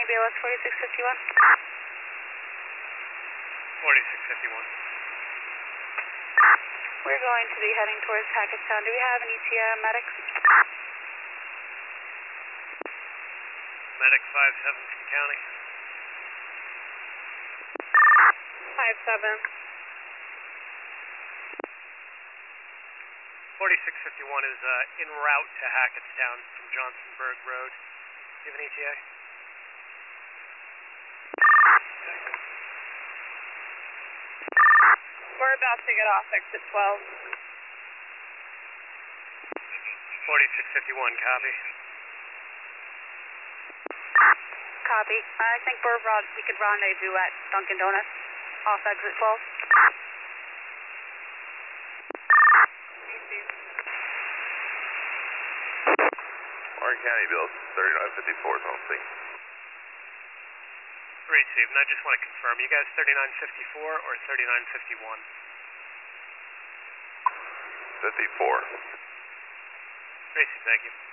County BOS 4651. 4651. We're going to be heading towards Hackettstown. Do we have an ETA medic? Medic 57 from County. 57. 4651 is en route to Hackettstown from Johnsonburg Road. Do you have an ETA? We're about to get off exit 12. 4651, copy. Copy. I think we could rendezvous at Dunkin' Donuts off exit 12. Orange County Bill 3954 is on scene. Received, and I just want to confirm, you guys 3954 or 3951? 54. Received, thank you.